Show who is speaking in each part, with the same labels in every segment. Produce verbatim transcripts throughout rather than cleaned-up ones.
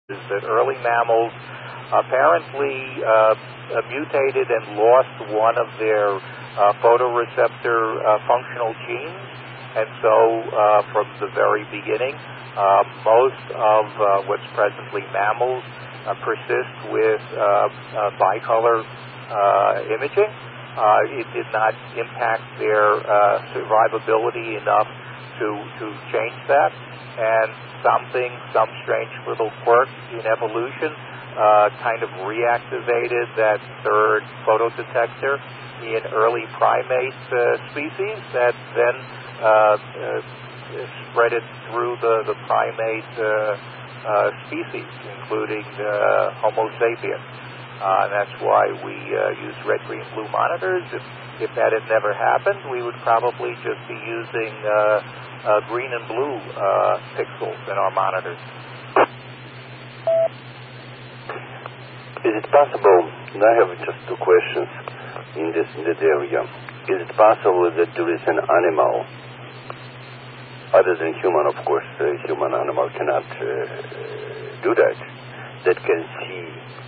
Speaker 1: is that early mammals apparently uh, uh, mutated and lost one of their uh, photoreceptor uh, functional genes, and so uh, from the very beginning, uh, most of uh, what's presently mammals uh, persist with uh, uh, bicolor uh, imaging. Uh, it did not impact their uh, survivability enough to to change that, and something, some strange little quirk in evolution uh, kind of reactivated that third photodetector in early primate uh, species that then uh, uh, spread it through the, the primate uh, uh, species, including uh, Homo sapiens. Uh, and that's why we uh, use red, green, blue monitors. If, if that had never happened, we would probably just be using uh, uh, green and blue uh, pixels in our monitors.
Speaker 2: Is it possible, and I have just two questions in this, in this area, is it possible that there is an animal, other than human, of course, a human animal cannot uh, do that, that can see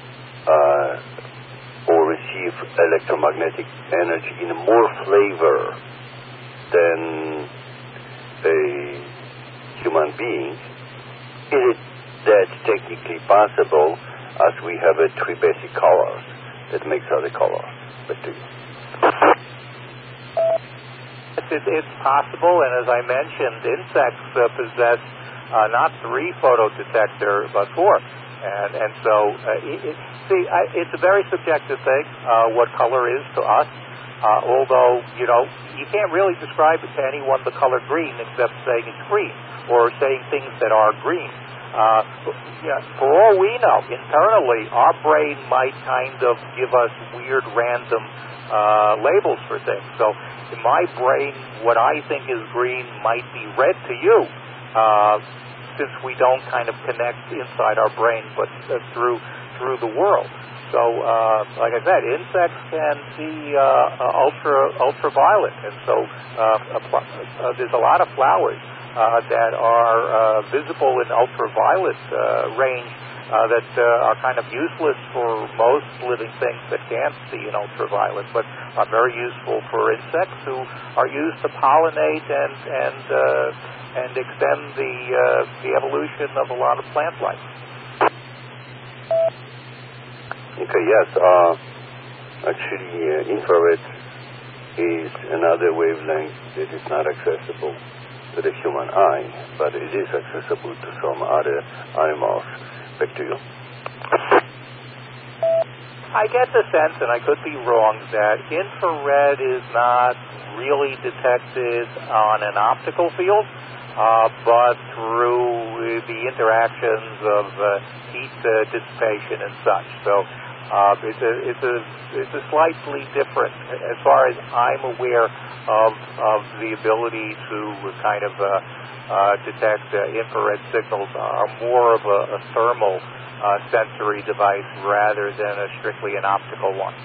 Speaker 2: uh, or receive electromagnetic energy in more flavor than a human being? Is it that technically possible, as we have a three basic colors that makes other colors? But do you?
Speaker 1: It, it's possible, and as I mentioned, insects uh, possess uh, not three photodetector, but four. And, and so, uh, it, it, see, I, it's a very subjective thing, uh, what color is to us. Uh, although, you know, you can't really describe it to anyone the color green except saying it's green or saying things that are green. Uh, yeah, for all we know, internally, our brain might kind of give us weird random uh, labels for things. So in my brain, what I think is green might be red to you, uh, since we don't kind of connect inside our brain, but uh, through through the world. So, uh, like I said, insects can see uh, uh, ultra ultraviolet, and so uh, uh, uh, there's a lot of flowers uh, that are uh, visible in ultraviolet uh, range uh, that uh, are kind of useless for most living things that can't see in ultraviolet, but are very useful for insects who are used to pollinate and and uh, and extend the uh, the evolution of a lot of plant life.
Speaker 2: Okay, yes. Uh, actually, uh, infrared is another wavelength that is not accessible to the human eye, but it is accessible to some other animals. Back to you.
Speaker 1: I get the sense, and I could be wrong, that infrared is not really detected on an optical field, uh, but through the interactions of uh, heat uh, dissipation and such. So. Uh, it's a it's a it's a slightly different, as far as I'm aware of of the ability to kind of uh, uh, detect uh, infrared signals are more of a, a thermal uh, sensory device rather than a strictly an optical one.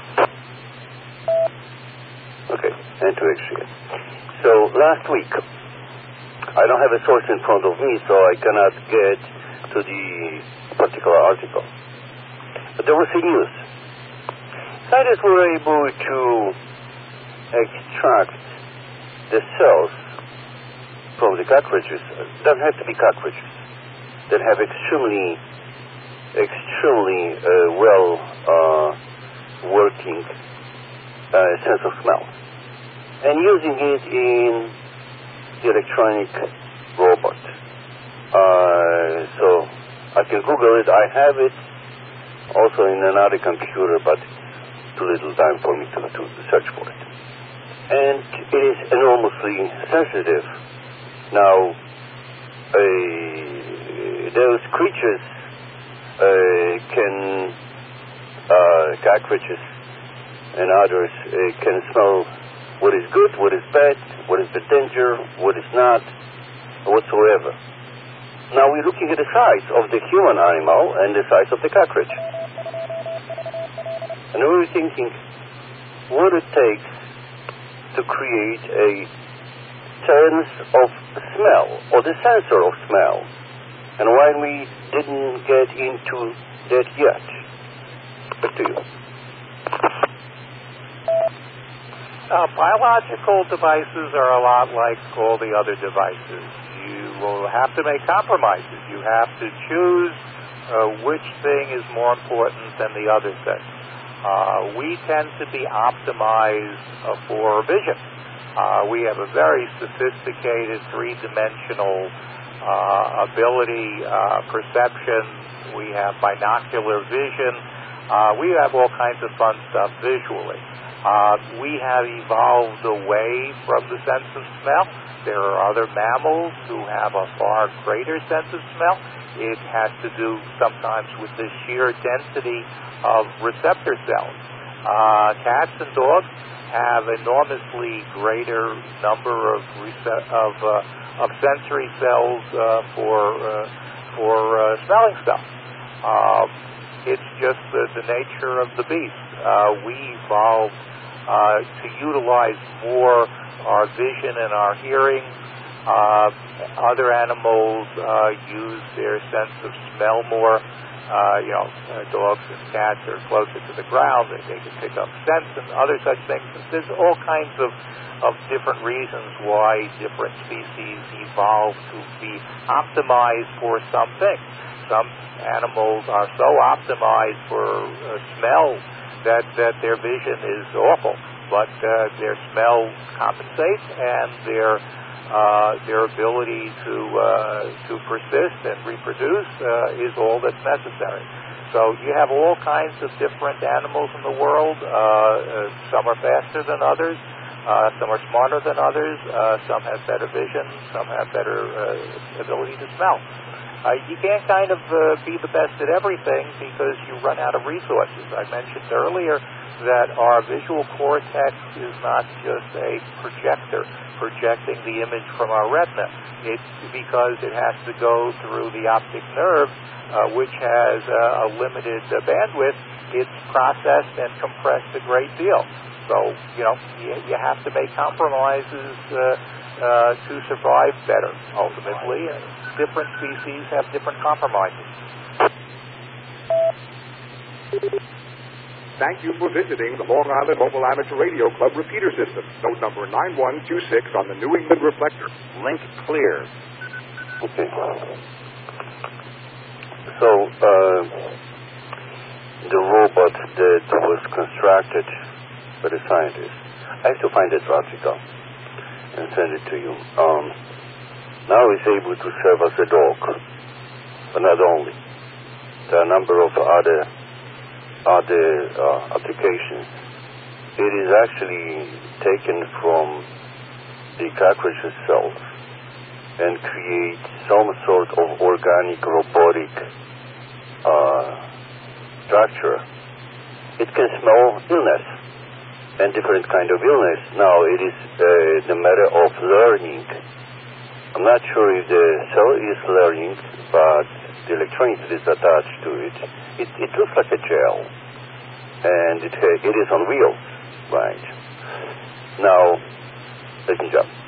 Speaker 2: Okay, and to actually, so last week I don't have a source in front of me, so I cannot get to the particular article. But there was a news. Scientists were able to extract the cells from the cockroaches. It doesn't have to be cockroaches that have extremely, extremely uh, well uh, working uh, sense of smell, and using it in the electronic robot. Uh, so I can Google it. I have it. Also in another computer, but too little time for me to, to search for it. And it is enormously sensitive. Now, uh, those creatures uh, can, uh, cockroaches and others, uh, can smell what is good, what is bad, what is the danger, what is not, whatsoever. Now we're looking at the size of the human animal and the size of the cockroach. And we were thinking what it takes to create a sense of smell, or the sensor of smell, And why we didn't get into that yet? Back to you.
Speaker 1: Uh, biological devices are a lot like all the other devices. You will have to make compromises. You have to choose uh, which thing is more important than the other thing. Uh, we tend to be optimized uh, for vision. Uh, we have a very sophisticated three-dimensional uh, ability, uh, perception. We have binocular vision. Uh, we have all kinds of fun stuff visually. Uh, we have evolved away from the sense of smell. There are other mammals who have a far greater sense of smell. It has to do sometimes with the sheer density of receptor cells. Uh, cats and dogs have enormously greater number of rece- of, uh, of sensory cells uh, for uh, for uh, smelling stuff. Uh, it's just the, the nature of the beast. Uh, we evolved uh, to utilize more our vision and our hearing. Uh, other animals uh, use their sense of smell more. Uh, you know, uh, dogs and cats are closer to the ground. They, they can pick up scents and other such things. There's all kinds of, of different reasons why different species evolve to be optimized for something. Some animals are so optimized for uh, smell that, that their vision is awful, but uh, their smell compensates, and their Uh, their ability to uh, to persist and reproduce uh, is all that's necessary. So you have all kinds of different animals in the world. Uh, uh, some are faster than others. Uh, some are smarter than others. Uh, some have better vision. Some have better uh, ability to smell. Uh, you can't kind of uh, be the best at everything because you run out of resources. I mentioned earlier that our visual cortex is not just a projector projecting the image from our retina. It's because it has to go through the optic nerve, uh, which has uh, a limited uh, bandwidth. It's processed and compressed a great deal. So, you know, you, you have to make compromises uh, uh, to survive better, ultimately. And different species have different compromises.
Speaker 3: Thank you for visiting the Long Island Mobile Amateur Radio Club repeater system. Note number nine one two six on the New England reflector. Link clear.
Speaker 2: Okay. So, uh, the robot that was constructed by the scientists, I have to find that article and send it to you. Um, now it's able to serve as a dog, but not only. There are a number of other other uh, applications. It is actually taken from the cockroach's cells and create some sort of organic robotic uh, structure. It can smell illness and different kind of illness. Now it is uh, the matter of learning. I'm not sure if the cell is learning, but the electronics that is attached to it, it, it looks like a gel, and it, it is on wheels, right? Now, let me jump.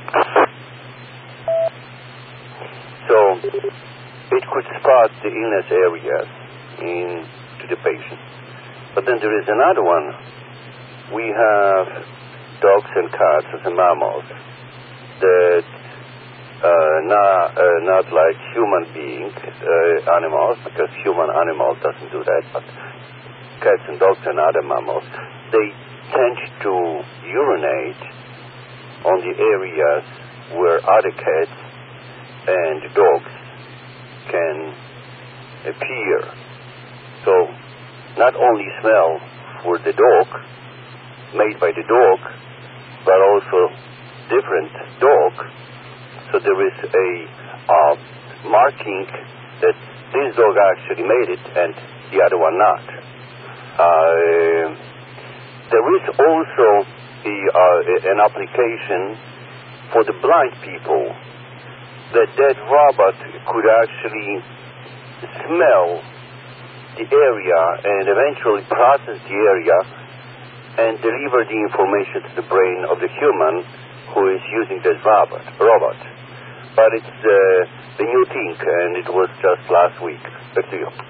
Speaker 2: So, it could spot the illness areas into the patient. But then there is another one. We have dogs and cats as a mammals that Uh, not, uh, not like human being uh, animals, because human animal doesn't do that, but cats and dogs and other mammals, they tend to urinate on the areas where other cats and dogs can appear. So not only smell for the dog, made by the dog, but also different dog. So there is a uh, marking that this dog actually made it and the other one not. Uh, there is also a, uh, an application for the blind people that that robot could actually smell the area and eventually process the area and deliver the information to the brain of the human who is using this robot. robot. but it's uh, the new thing, and it was just last week. Back to you.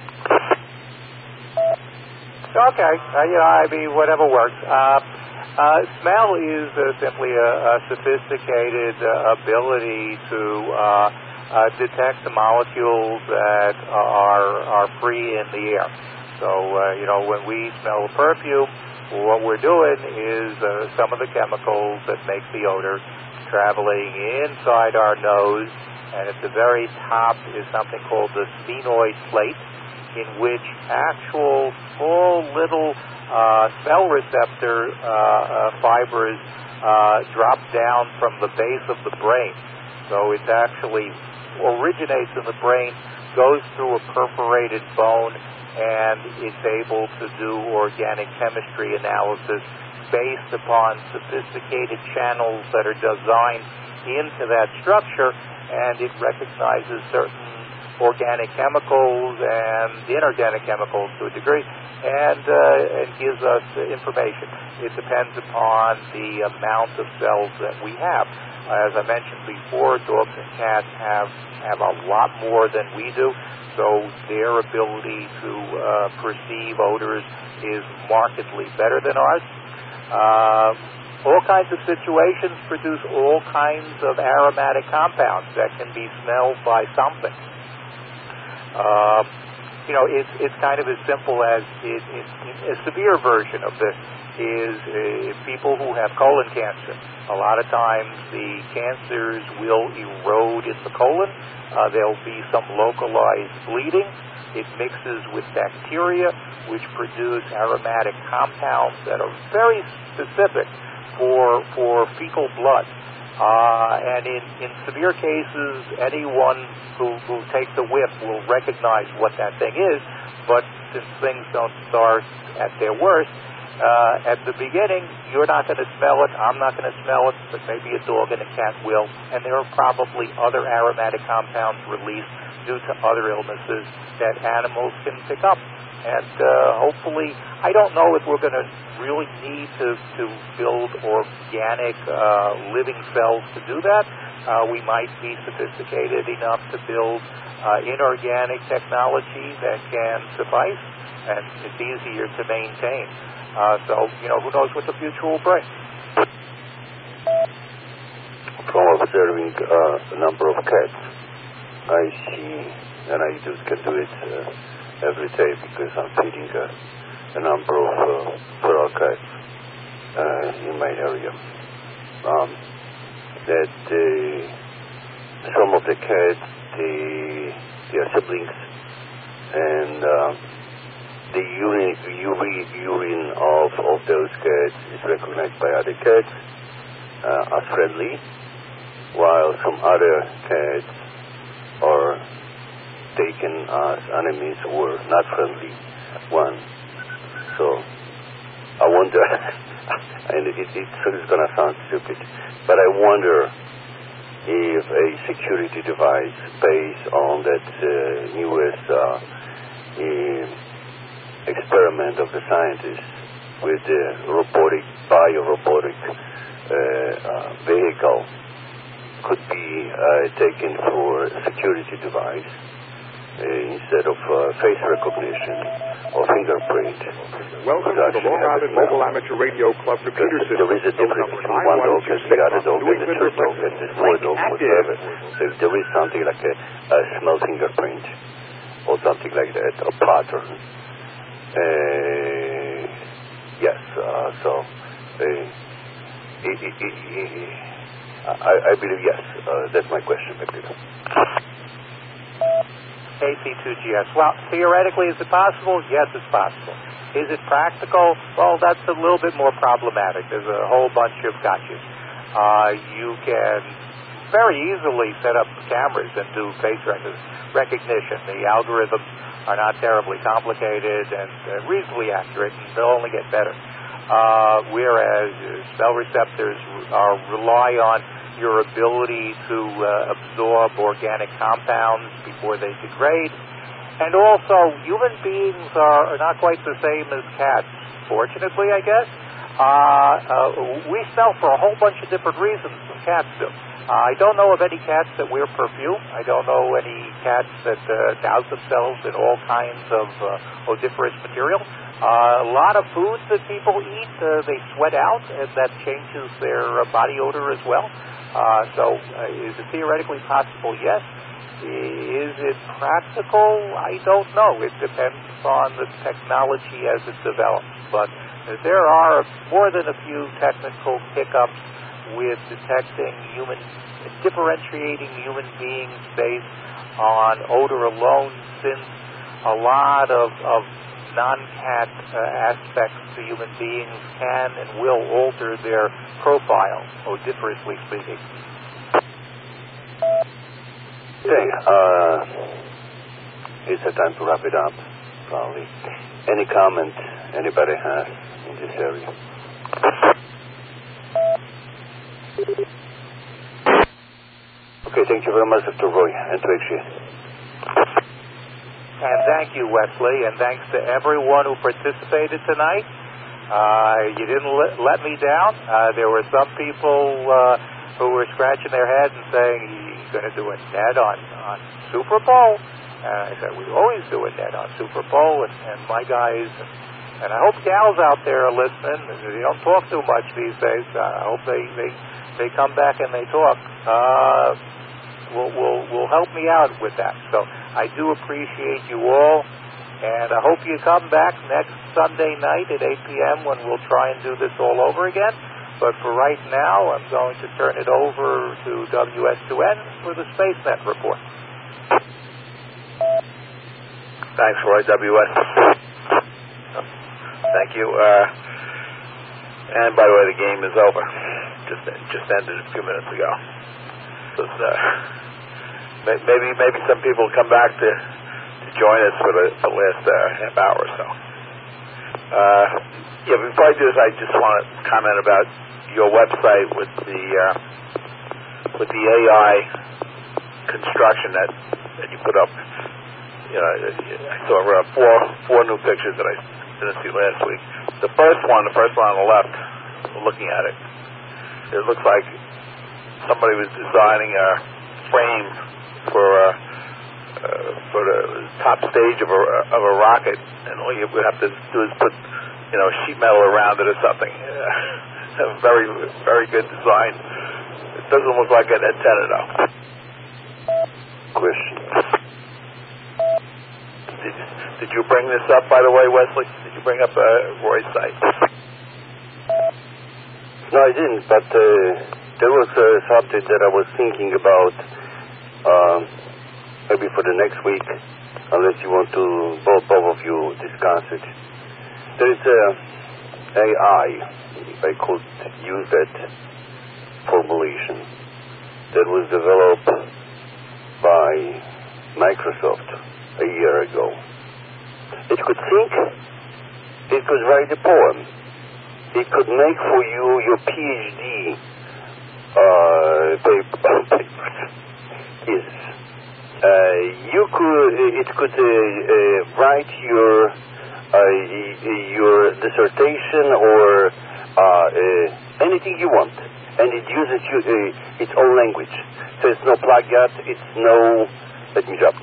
Speaker 1: Okay, uh, you know, I mean, whatever works. Uh, uh, smell is uh, simply a, a sophisticated uh, ability to uh, uh, detect the molecules that are are free in the air. So, uh, you know, when we smell perfume, what we're doing is uh, some of the chemicals that make the odor traveling inside our nose, and at the very top is something called the sphenoid plate, in which actual small little uh, smell receptor uh, uh, fibers uh, drop down from the base of the brain. So it actually originates in the brain, goes through a perforated bone, and it's able to do organic chemistry analysis based upon sophisticated channels that are designed into that structure, and it recognizes certain organic chemicals and inorganic chemicals to a degree, and uh, it gives us information. It depends upon the amount of cells that we have. As I mentioned before, dogs and cats have, have a lot more than we do, so their ability to uh, perceive odors is markedly better than ours. Uh, all kinds of situations produce all kinds of aromatic compounds that can be smelled by something. Uh, you know, it's it's kind of as simple as it, it, a severe version of this is uh, people who have colon cancer. A lot of times the cancers will erode in the colon. Uh, there'll be some localized bleeding. It mixes with bacteria, which produce aromatic compounds that are very specific for for fecal blood. Uh, and in, in severe cases, anyone who, who takes a whiff will recognize what that thing is, but since things don't start at their worst, uh, at the beginning, you're not going to smell it, I'm not going to smell it, but maybe a dog and a cat will, and there are probably other aromatic compounds released due to other illnesses that animals can pick up. And uh, hopefully, I don't know if we're going to really need to, to build organic uh, living cells to do that. Uh, we might be sophisticated enough to build uh, inorganic technology that can suffice, and it's easier to maintain. Uh, so, you know, who knows what the future will bring.
Speaker 2: From observing uh, a number of cats, I see, and I do, can do it uh, every day because I'm feeding a, a number of uh, feral cats uh, in my area. Um, that uh, some of the cats, they, they are siblings, and uh, the urine, urine, urine of, of those cats is recognized by other cats uh, as friendly, while some other cats are taken as enemies or not friendly ones. So I wonder, and it, it, it's going to sound stupid, but I wonder if a security device based on that uh, newest uh, uh, experiment of the scientists with the robotic, bio-robotic uh, uh, vehicle could be uh, taken for a security device uh, instead of uh, face recognition or fingerprint.
Speaker 3: Welcome to the Long Island Mobile Amateur Radio Club repeater system.
Speaker 2: There is a difference between one dog and the other dog and the third dog and the fourth dog, whatever. So if there is something like a, a smell fingerprint or something like that, a pattern, uh, yes, uh, so uh, it, it, it, it, I, I believe yes. Uh, that's my question, Victor.
Speaker 1: A C two G S. Well, theoretically, is it possible? Yes, it's possible. Is it practical? Well, that's a little bit more problematic. There's a whole bunch of gotchas. Uh, you can very easily set up cameras and do face recognition. The algorithms are not terribly complicated and uh, reasonably accurate, and they'll only get better. Uh, whereas smell receptors are, rely on your ability to uh, absorb organic compounds before they degrade. And also, human beings are, are not quite the same as cats, fortunately, I guess. Uh, uh, we smell for a whole bunch of different reasons, and cats do. Uh, I don't know of any cats that wear perfume. I don't know any cats that uh, douse themselves in all kinds of uh, odoriferous material. Uh, a lot of foods that people eat, uh, they sweat out, and that changes their uh, body odor as well. Uh, so uh, is it theoretically possible? Yes. Is it practical? I don't know. It depends on the technology as it develops. But there are more than a few technical hiccups with detecting human, differentiating human beings based on odor alone, since a lot of, of non-cat uh, aspects to human beings can and will alter their profile, odoriferously speaking.
Speaker 2: Okay, uh, it's a time to wrap it up, probably. Any comment anybody has in this area? Okay, thank you very much, Doctor Roy, and to H G.
Speaker 1: And thank you, Wesley, and thanks to everyone who participated tonight. Uh, you didn't let, let me down. Uh, there were some people uh, who were scratching their heads and saying, he's going to do a net on, on Super Bowl. And I said, we always do a net on Super Bowl, and, and my guys, and, and I hope gals out there are listening. They don't talk too much these days. I hope they, they, they come back and they talk. Uh, will, will, will help me out with that. So I do appreciate you all, and I hope you come back next Sunday night at eight p.m. when we'll try and do this all over again. But for right now, I'm going to turn it over to W S two N for the SpaceNet report.
Speaker 4: Thanks, Roy. W S. Thank you. Uh, and by the way, the game is over. Just just ended a few minutes ago. It was, uh, maybe maybe some people will come back to, to join us for the, for the last uh, half hour or so. Uh, yeah, before I do this, I just want to comment about your website with the uh, with the A I construction that, that you put up. You know, I saw uh, four four new pictures that I didn't see last week. The first one, the first one on the left, looking at it, it looks like somebody was designing a frame for uh, uh, for the top stage of a of a rocket, and all you would have to do is put, you know, sheet metal around it or something. Uh, very very good design. It doesn't look like an antenna though.
Speaker 2: Question.
Speaker 4: Did, did you bring this up, by the way, Wesley? Did you bring up uh, Roy's site?
Speaker 2: No, I didn't, but uh, there was a subject that I was thinking about uh, maybe for the next week, unless you want to, both, both of you, discuss it. There is a A I, if I could use that formulation, that was developed by Microsoft a year ago. It could think, it could write a poem, it could make for you your PhD uh, papers. Yes. Uh, you could, it could uh, uh, write your uh, your dissertation or uh, uh, anything you want, and it uses you, uh, its own language. So it's no plagiat, it's no, let me jump.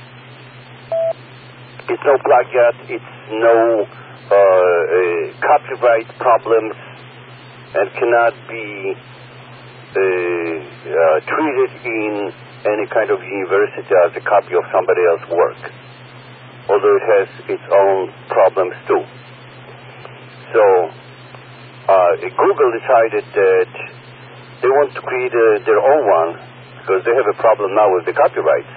Speaker 2: It's no plagiat, it's no uh, uh, copyright problems, and cannot be uh, uh, treated in any kind of university as a copy of somebody else's work, although it has its own problems too. So uh, Google decided that they want to create uh, their own one, because they have a problem now with the copyrights.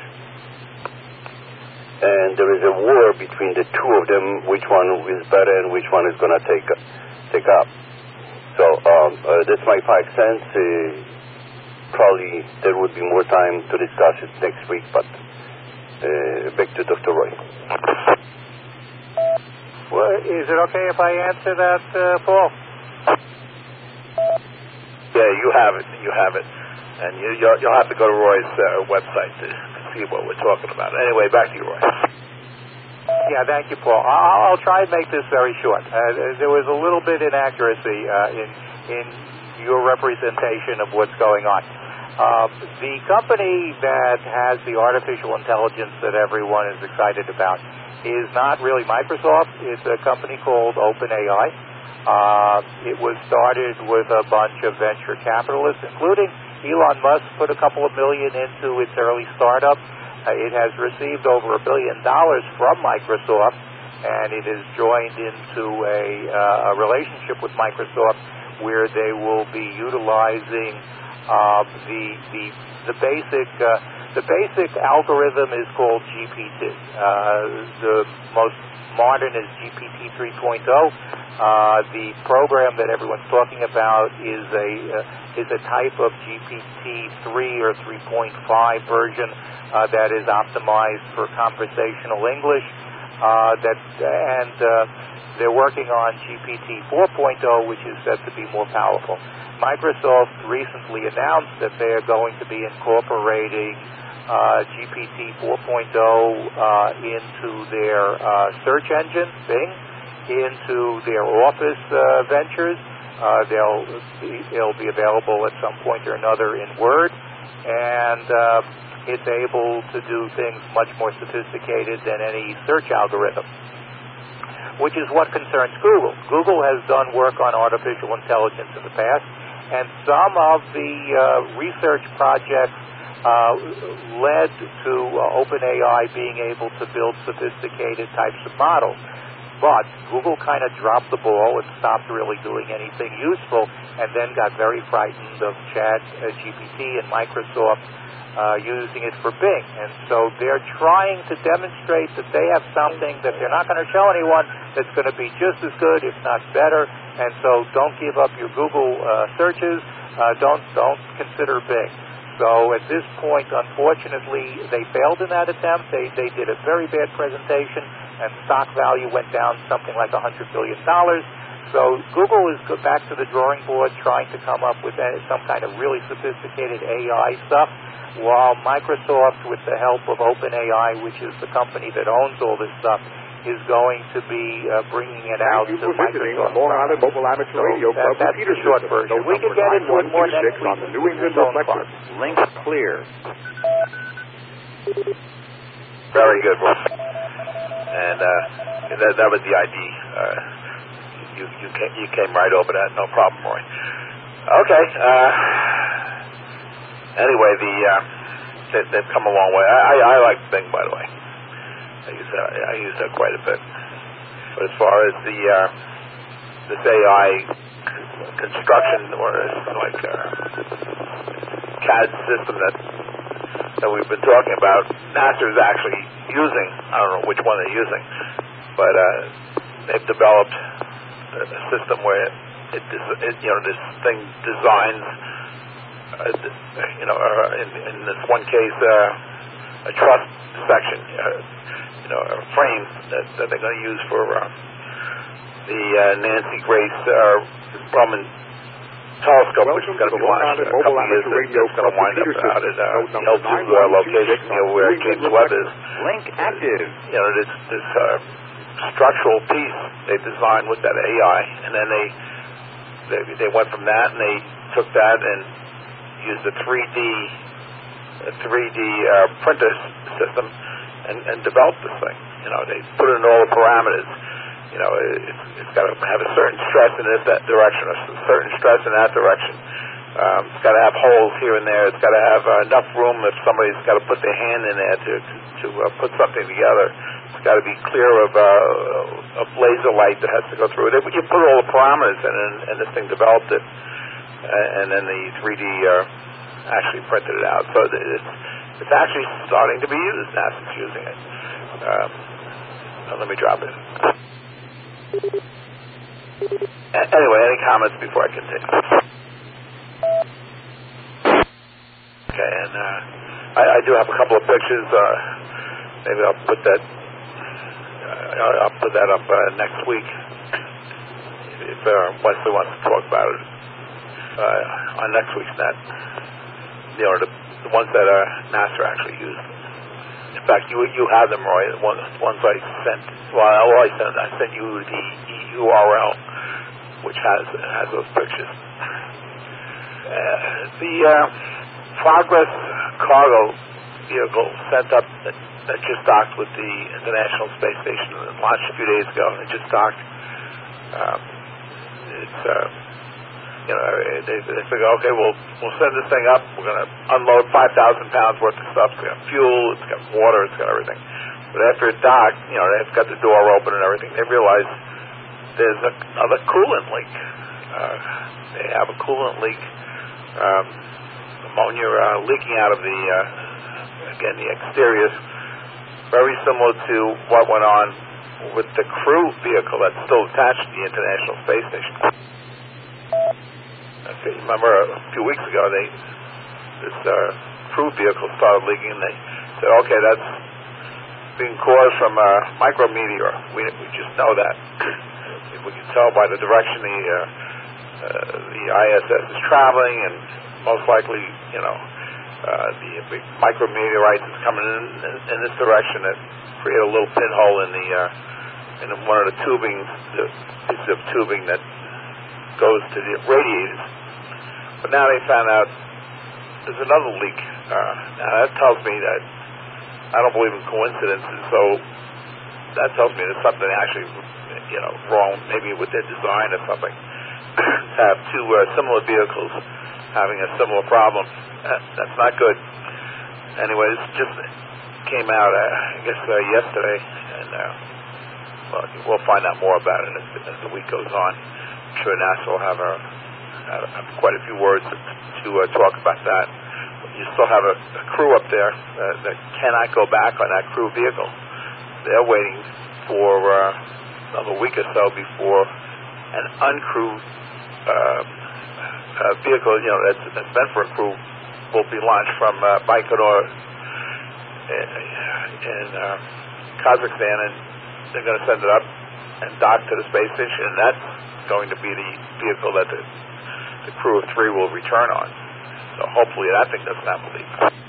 Speaker 2: And there is a war between the two of them, which one is better and which one is going to take take up. So um, uh, that's my five cents. Uh, probably there would be more time to discuss it next week, but uh, back to Doctor Roy.
Speaker 1: Well, is it okay if I answer that, uh, Paul?
Speaker 4: Yeah, you have it. You have it. And you, you'll, you'll have to go to Roy's uh, website to, to see what we're talking about. Anyway, back to you, Roy.
Speaker 1: Yeah, thank you, Paul. I'll, I'll try and make this very short. Uh, there was a little bit inaccuracy uh, in in your representation of what's going on. Uh, the company that has the artificial intelligence that everyone is excited about is not really Microsoft. It's a company called OpenAI. Uh, it was started with a bunch of venture capitalists, including Elon Musk put a couple of million into its early startup. Uh, it has received over a billion dollars from Microsoft, and it has joined into a, uh, a relationship with Microsoft where they will be utilizing uh, the the the basic uh, the basic algorithm is called G P T. Uh, the most modern is G P T three point oh. Uh, the program that everyone's talking about is a uh, is a type of G P T three or three point five version uh, that is optimized for conversational English. Uh, that and uh, they're working on G P T four point oh, which is said to be more powerful. Microsoft recently announced that they are going to be incorporating uh, G P T four point oh uh, into their uh, search engine, Bing, into their Office uh, ventures. Uh, they'll be, it'll be available at some point or another in Word, and uh, it's able to do things much more sophisticated than any search algorithm, which is what concerns Google. Google has done work on artificial intelligence in the past, and some of the uh, research projects uh, led to uh, OpenAI being able to build sophisticated types of models. But Google kind of dropped the ball and stopped really doing anything useful, and then got very frightened of Chat uh, G P T and Microsoft uh, using it for Bing. And so they're trying to demonstrate that they have something that they're not going to show anyone that's going to be just as good, if not better. And so don't give up your Google uh, searches. Uh, don't don't consider Bing. So at this point, unfortunately, they failed in that attempt. They they did a very bad presentation, and stock value went down something like one hundred billion dollars. So Google is back to the drawing board trying to come up with some kind of really sophisticated A I stuff, while Microsoft, with the help of OpenAI, which is the company that owns all this stuff, is going to be uh, bringing it out
Speaker 3: Thank you
Speaker 1: to
Speaker 3: for visiting
Speaker 1: Microsoft.
Speaker 3: Long Island Mobile Amateur
Speaker 1: So
Speaker 3: Radio
Speaker 1: that,
Speaker 3: Club
Speaker 1: that's the
Speaker 3: Repeater
Speaker 1: short
Speaker 3: System.
Speaker 1: version.
Speaker 3: Note
Speaker 1: We can get into it more next week.
Speaker 3: on the New England
Speaker 1: So
Speaker 3: Reflector.
Speaker 2: Link clear.
Speaker 4: Very good, Wolf. And uh, that, that was the I D. Uh, you you came, you came right over that, no problem, Roy. Okay. Uh, anyway, the uh, they, they've come a long way. I, I, I like Bing, by the way. I use that. I use that quite a bit. But as far as the uh, this A I construction or like uh, C A D system that that we've been talking about, NASA is actually using. I don't know which one they're using, but uh, they've developed a system where it, it you know this thing designs uh, you know uh, in, in this one case uh, a truss section. Uh, You know, a frame that, that they're going to use for uh, the uh, Nancy Grace uh, Roman telescope, which is going to be launched in a couple of years. It's going to wind up out at uh, L two uh, location, you know, where James Webb is.
Speaker 2: Link active.
Speaker 4: You know, this this uh, structural piece they designed with that A I, and then they they they went from that and they took that and used a three D a three D uh, printer system. And, and develop this thing. You know, they put in all the parameters. You know, it, it's, it's got to have a certain stress in this that direction, a certain stress in that direction. Um, it's got to have holes here and there. It's got to have uh, enough room if somebody's got to put their hand in there to to, to uh, put something together. It's got to be clear of uh, of laser light that has to go through it. You put all the parameters in, and, and this thing developed it, and then the three D uh, actually printed it out. So it's It's actually starting to be used. NASA's using it. Um, let me drop it. Anyway, any comments before I continue? Okay, and uh, I, I do have a couple of pictures. Uh, maybe I'll put that. Uh, I'll put that up uh, next week if uh, Wesley wants to talk about it uh, on next week's net. You know, the, the ones that uh, NASA actually used. in fact, you you have them, Roy. The ones, ones I sent. Well, I sent I sent you the U R L, which has has those pictures. Uh, the uh, Progress cargo vehicle sent up that, that just docked with the International Space Station and launched a few days ago. It just docked. Um, it's uh, you know they, they figure, okay, we'll we'll send this thing up. We're going to unload five thousand pounds worth of stuff. It's got fuel, it's got water, it's got everything. But after it docked, you know, they've got the door open and everything. They realize there's a, another coolant leak. Uh, they have a coolant leak. Um, ammonia uh, leaking out of the, uh, again, the exteriors, very similar to what went on with the crew vehicle that's still attached to the International Space Station. Okay, remember a few weeks ago, they this uh, crew vehicle started leaking, and they said, okay, that's being caused from a micrometeor. We, we just know that. We can tell by the direction the uh, Uh, the I S S is traveling, and most likely, you know, uh, the big micrometeorite is coming in, in in this direction that create a little pinhole in the uh, in one of the tubing, the piece of tubing that goes to the radiators. But now they found out there's another leak. Uh, now that tells me that I don't believe in coincidences, so that tells me there's something actually, you know, wrong, maybe with their design or something. Have two uh, similar vehicles having a similar problem. Uh, that's not good. Anyway, this just came out, uh, I guess, uh, yesterday, and uh, well, we'll find out more about it as, as the week goes on. I'm sure NASA will have, a, have quite a few words to, to uh, talk about that. You still have a, a crew up there uh, that cannot go back on that crew vehicle. They're waiting for uh, another week or so before an uncrewed Uh, uh, vehicle, you know, that's, that's meant for a crew, will be launched from uh, Baikonur in, in uh, Kazakhstan, and they're going to send it up and dock to the space station, and that's going to be the vehicle that the, the crew of three will return on. So hopefully that thing doesn't have a leak.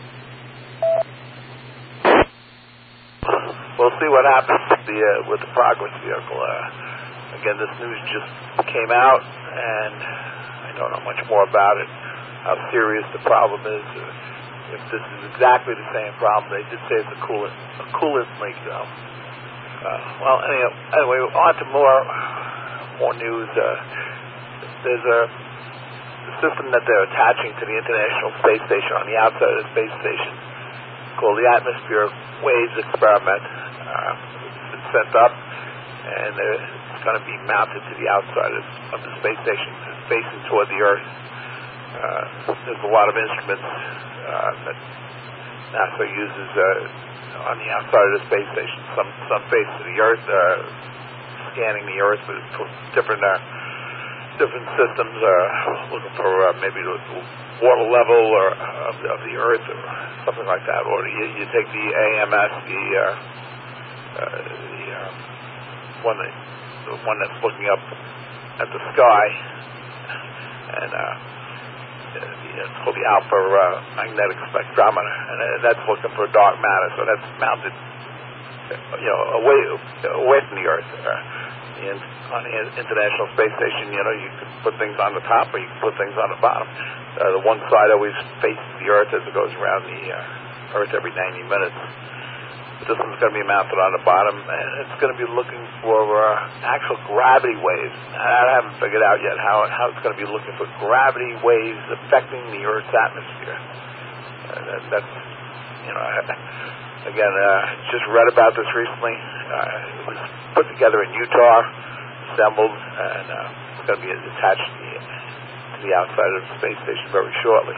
Speaker 4: We'll see what happens with the, uh, with the Progress vehicle. Uh, again, this news just came out, and I don't know much more about it, how serious the problem is, or if this is exactly the same problem. They did say it's a coolant, a coolant leak, though. Uh, well, anyway, anyway, on to more, more news. Uh, there's a, a system that they're attaching to the International Space Station on the outside of the space station called the Atmospheric Waves Experiment. Uh, it's been sent up, and they're going to be mounted to the outside of, of the space station, facing toward the Earth. Uh, there's a lot of instruments uh, that NASA uses uh, on the outside of the space station. Some some face to the Earth, uh, scanning the Earth with different uh, different systems, uh, looking for uh, maybe the water level or uh, of, of the Earth or something like that. Or you, you take the A M S, the uh, uh, the uh, one that the one that's looking up at the sky, and uh, it's called the Alpha uh, Magnetic Spectrometer, and that's looking for dark matter. So that's mounted, you know, away away from the Earth. Uh, and on the International Space Station, you know, you can put things on the top or you can put things on the bottom. Uh, the one side always faces the Earth as it goes around the uh, Earth every ninety minutes. This one's going to be mounted on the bottom, and it's going to be looking for uh, actual gravity waves. I haven't figured out yet how, how it's going to be looking for gravity waves affecting the Earth's atmosphere. Uh, that, that's, you know, again, uh, just read about this recently. Uh, it was put together in Utah, assembled, and uh, it's going to be attached to the, to the outside of the space station very shortly.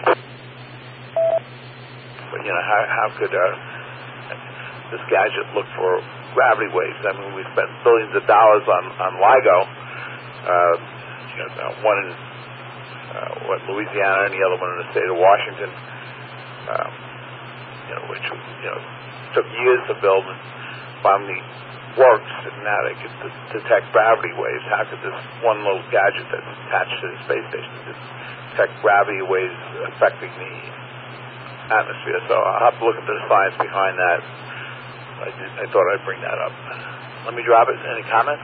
Speaker 4: But, you know, how, how could... Uh, this gadget look for gravity waves? I mean, we spent billions of dollars on, on LIGO, uh, you know, one in uh, what, Louisiana and the other one in the state of Washington, um, you know, which, you know, took years to build and finally works, and now they can d- detect gravity waves. How could this one little gadget that's attached to the space station detect gravity waves affecting the atmosphere? So I'll have to look into the science behind that. I, did, I thought I'd bring that up. Let me drop it. Any comments?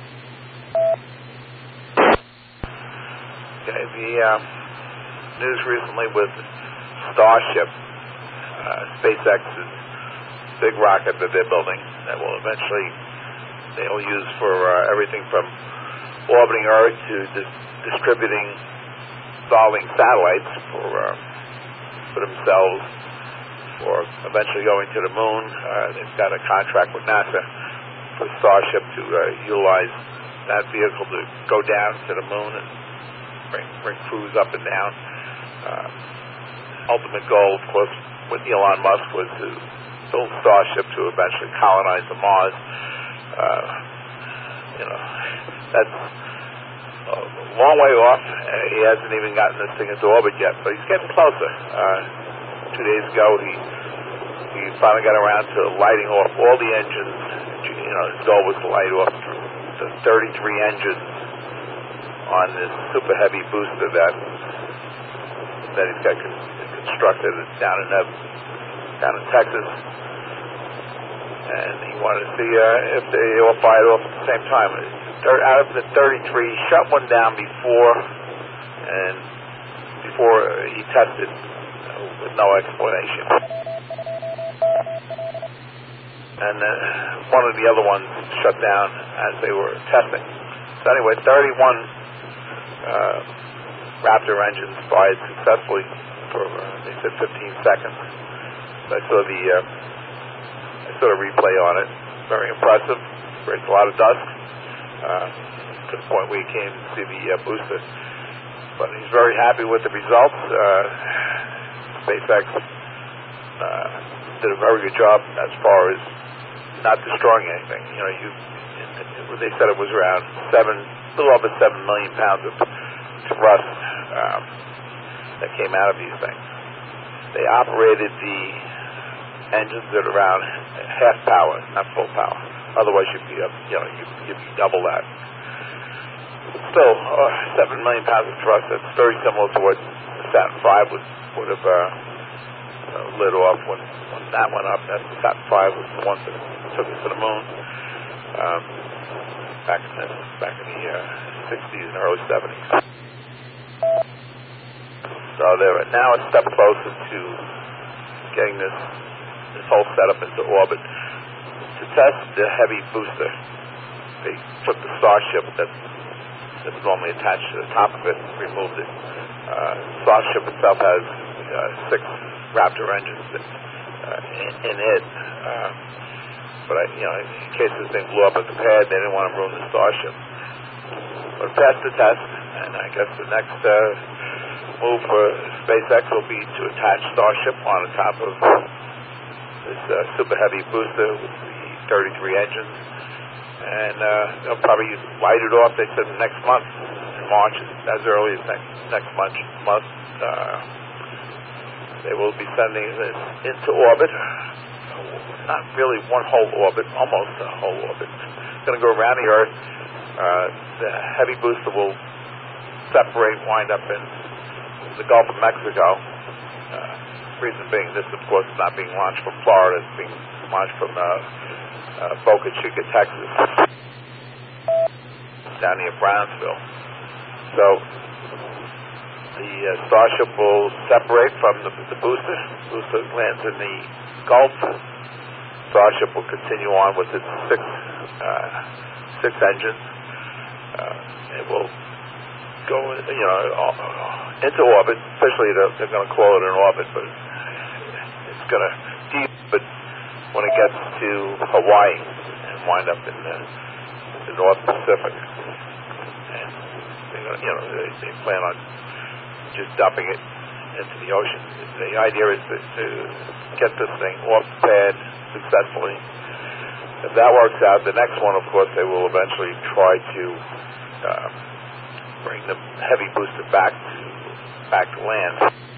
Speaker 4: Okay, the um, news recently with Starship, uh, SpaceX's big rocket that they're building that will eventually, they'll use for uh, everything from orbiting Earth to dis- distributing Starlink satellites for, uh, for themselves, for eventually going to the moon. Uh, they've got a contract with NASA for Starship to uh, utilize that vehicle to go down to the moon and bring, bring crews up and down. Uh, ultimate goal, of course, with Elon Musk was to build Starship to eventually colonize the Mars. Uh, you know, that's a long way off. Uh, he hasn't even gotten this thing into orbit yet, but he's getting closer. Uh, two days ago, he he finally got around to lighting off all the engines. You know, his goal was to light off the thirty-three engines on this super heavy booster that that he's got con- constructed down in uh, down in Texas, and he wanted to see uh, if they all fired off at the same time. Out of the thirty-three, shut one down before, and before he tested uh, with no explanation. And uh, one of the other ones shut down as they were testing. So anyway, thirty-one uh, Raptor engines fired successfully for, uh, they said, fifteen seconds. So I saw the, uh, I saw the replay on it. Very impressive. Creates a lot of dust. Uh, to the point where he came to see the uh, booster. But he's very happy with the results. Uh, SpaceX uh, did a very good job as far as not destroying anything. You know, you, they said it was around seven, a little over seven million pounds of thrust um, that came out of these things. They operated the engines at around half power, not full power. Otherwise, you'd be up, you know, you'd, you'd be double that. Still, uh, seven million pounds of thrust. That's very similar to what the Saturn five would would have uh, uh, lit off when, when that went up. That Saturn five was the one that took us to the moon um, back in the back in the uh, sixties and early seventies. So they're now a step closer to getting this this whole setup into orbit. To test the heavy booster, they took the Starship that's, that's normally attached to the top of it, removed it. Uh, Starship itself has uh, six Raptor engines that, uh, in, in it. Uh, but, I, you know, in case this thing blew up at the pad, they didn't want to ruin the Starship. But it passed the test, and I guess the next uh, move for SpaceX will be to attach Starship on the top of this uh, super heavy booster with the thirty-three engines, and uh, they'll probably light it off. They said next month, in March, as early as next next month. month uh, they will be sending this into orbit. Not really one whole orbit, almost a whole orbit. It's going to go around the Earth. Uh, the heavy booster will separate, wind up in the Gulf of Mexico. Uh, reason being, this, of course, is not being launched from Florida. It's being launched from uh, uh, Boca Chica, Texas, down near Brownsville. So the uh, Starship will separate from the, the booster. Booster lands in the Gulf. Starship will continue on with its six uh, six engines. Uh, it will go, you know, into orbit. Officially, they're, they're going to call it an orbit, but it's going to deorbit when it gets to Hawaii and wind up in the, the North Pacific. And they're gonna, you know, they, they plan on just dumping it into the ocean. The idea is to, to get this thing off the pad successfully. If that works out, the next one, of course, they will eventually try to uh, bring the heavy booster back to back to land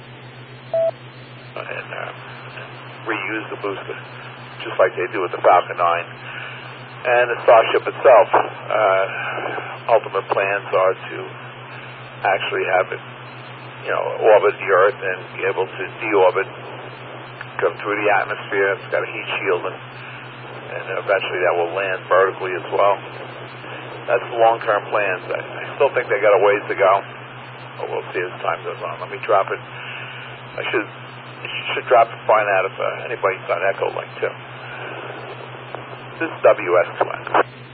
Speaker 4: and uh, reuse the booster, just like they do with the Falcon nine. And the Starship itself, uh, ultimate plans are to actually have it, you know, orbit the Earth and be able to deorbit, come through the atmosphere. It's got a heat shield and and eventually that will land vertically as well. That's the long-term plans. I, I still think they got a ways to go, but we'll see as time goes on. Let me drop it. I should should drop to find out if uh, anybody's on Echolink too. This is W S Twin.